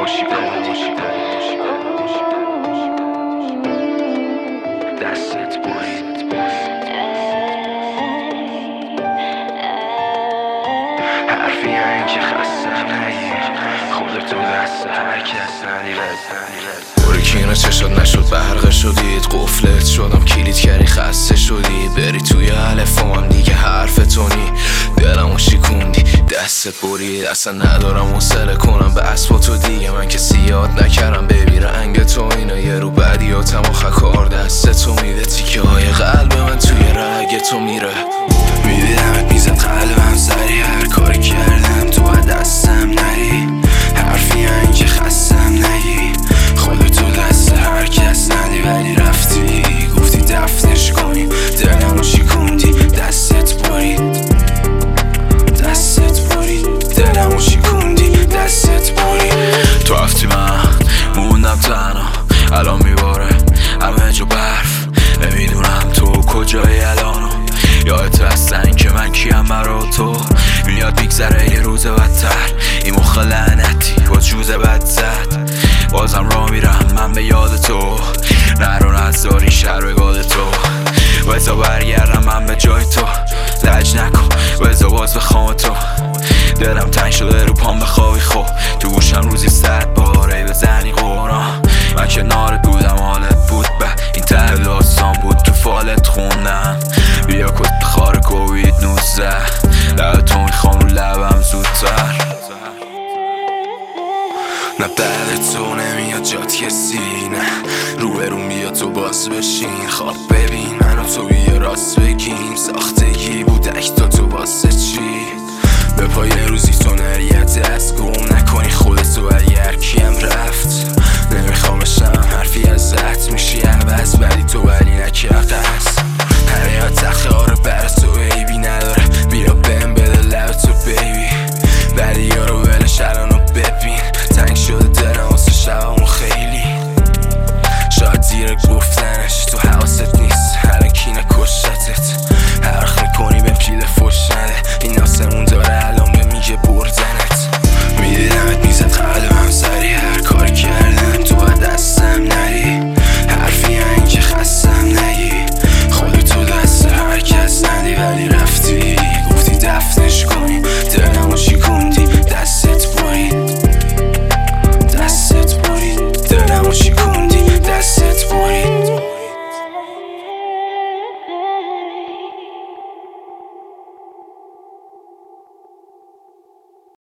باشی دستت برید حرفی این که خستم نگیر خودتو دست هر کس ندیرد اوریکینا چشات نشد برقه شدید قفلت شدم کلید کردی خسته شدی بری توی الفام دیگه حرف تونی دلمو شیکوندی دستت برید اصلا ندارم حوصله کنم به اسب تو دیگه من کسی یاد نکردم ببی رنگ تو اینا یه رو بدیاتم آخه کار دست تو میده تیکه های قلب من توی رگ تو میره میدیدمت میزد قلبم سری هر کاری کردم تو باید دستم نری حرفی این که خستم نگی خودتو دست هر کس ندی ولی رفتی گفتی دفنش کنیم دلمو شیکوندی دستت برید دلمو شیکوندی دستت برید تو هفتی من موندم تنها الان میباره همه جو برف نمیدونم تو کجایی الانو یادت هستن که من کیم برا تو میاد میگذره یه روز بدتر این مخ لعنتی با جوز بد زد بازم راه میرم من به یاد تو نرو نزاری شهر بگاد تو وزا برگردم من به جای تو لج نکن وزا باز بخوام تو دلم تنگ شده رو پام بخوابی خوب تو گوشم روزی 100 باره بزنی قرآن من کنارت بودم حالت بود بد این ته داستان بود تو فالت خوندم بیا کت خار کووید 19 لب تو میخوام رو لبم زودتر نه درد تو نمیاد جات کسی نه روبرون بیا تو باز بشین خواب ببین منو تو بیا راست بگیم ساختگی بود اکتا تو واسه چی